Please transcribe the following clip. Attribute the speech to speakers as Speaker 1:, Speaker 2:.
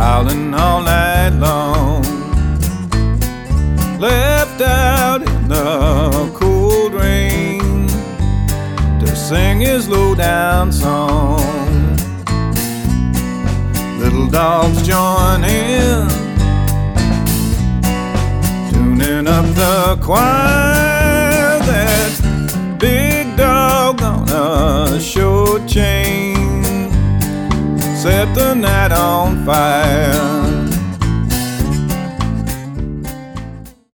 Speaker 1: howling all night long, left out in the cold rain to sing his low-down song. Little dogs join in, tuning up the choir.